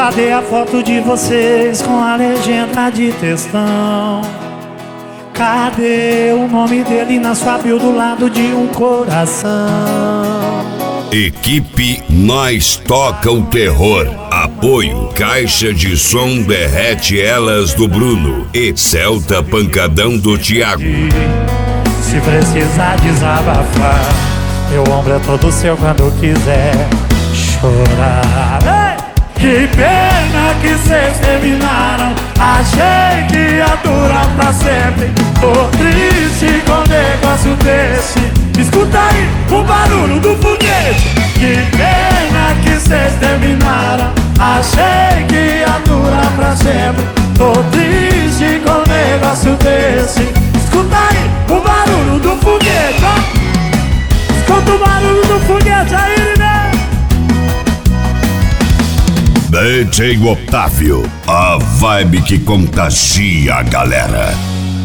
Cadê a foto de vocês com a legenda de textão? Cadê o nome dele na sua bio do lado de um coração? Equipe Nós Toca o Terror. Apoio Caixa de Som Derrete Elas do Bruno e Celta Pancadão do Thiago. Se precisar desabafar, meu ombro é todo seu quando quiser chorar. Ei! Que pena que cês terminaram, achei que ia durar pra sempre. Tô triste com um negócio desse, escuta aí o barulho do foguete. Que pena que cês terminaram, achei que ia durar pra sempre. Tô triste com um negócio desse, escuta aí o barulho do foguete, ó. Escuta o barulho do foguete aí, né? DJ Otávio, a vibe que contagia a galera.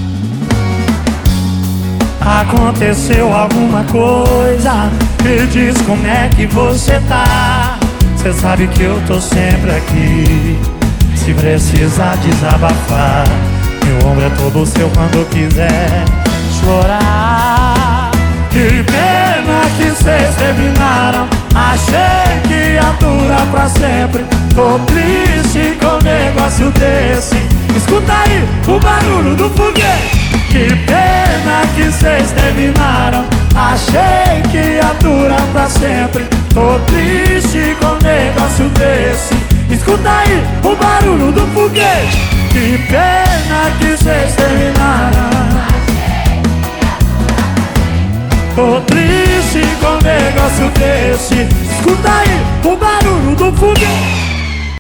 Aconteceu alguma coisa, me diz como é que você tá. Cê sabe que eu tô sempre aqui, se precisar desabafar. Meu ombro é todo seu quando quiser chorar. Que pena que cês terminaram, achei que ia durar pra sempre. Tô triste com um negócio desse, escuta aí o barulho do foguete. Que pena que cês terminaram, achei que ia durar pra sempre. Tô triste com um negócio desse, escuta aí o barulho do foguete. Que pena que cês terminaram, tô triste com um negócio desse, escuta aí o barulho